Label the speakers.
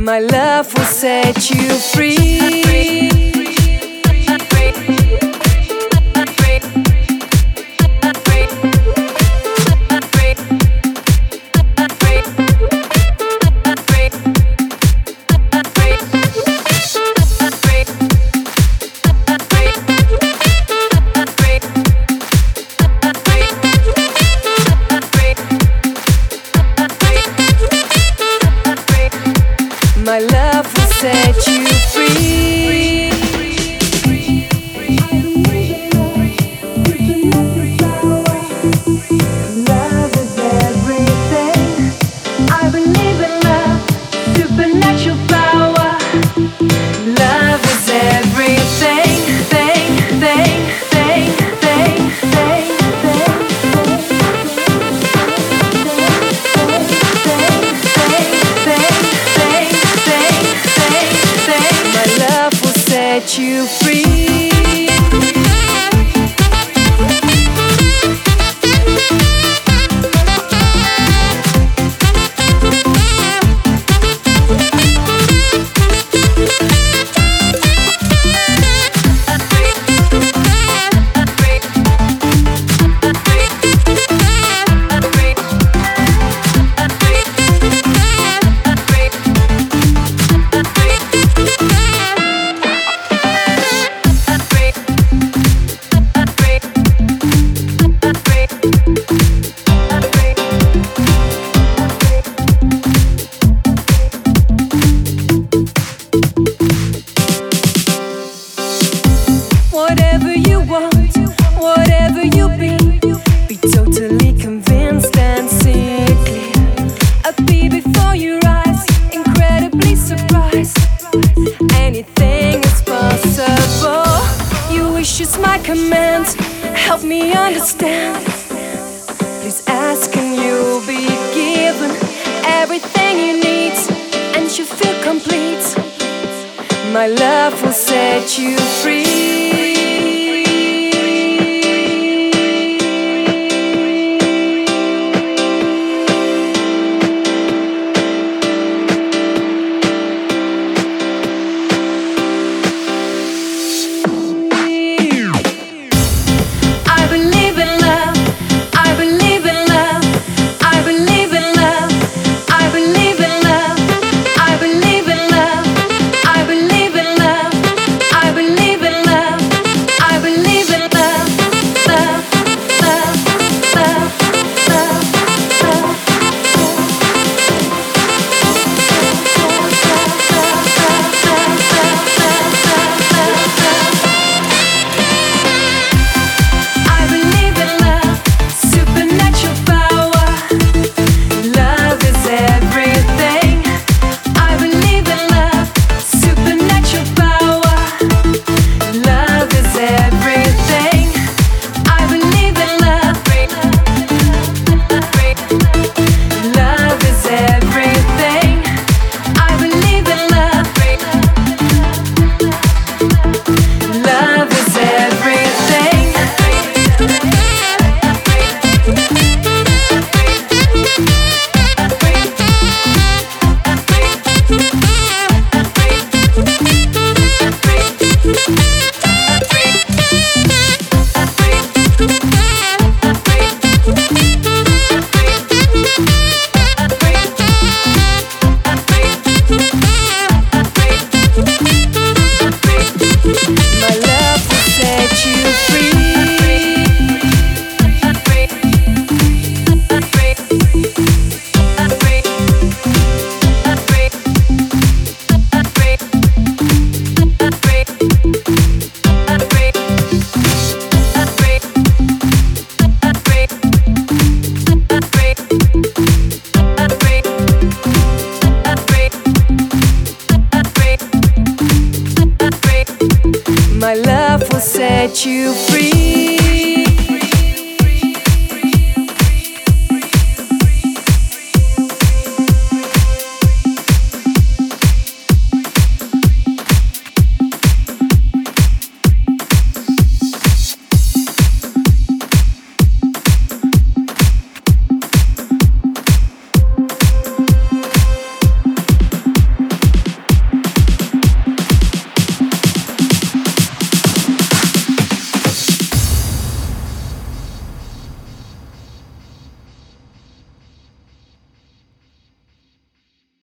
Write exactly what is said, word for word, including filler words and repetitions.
Speaker 1: My love will set you free. My love will set you free. Love is everything. I believe in love, supernatural power. Love is everything, thing, thing, thing, thing, thing, set you free. Whatever you want, whatever you be, be totally convinced and see it clear. I be before your eyes, incredibly surprised. Anything is possible. Your wish is my command. Help me understand. Please ask and you'll be given everything you need, and you feel complete. My love will set you free. My love will set you free.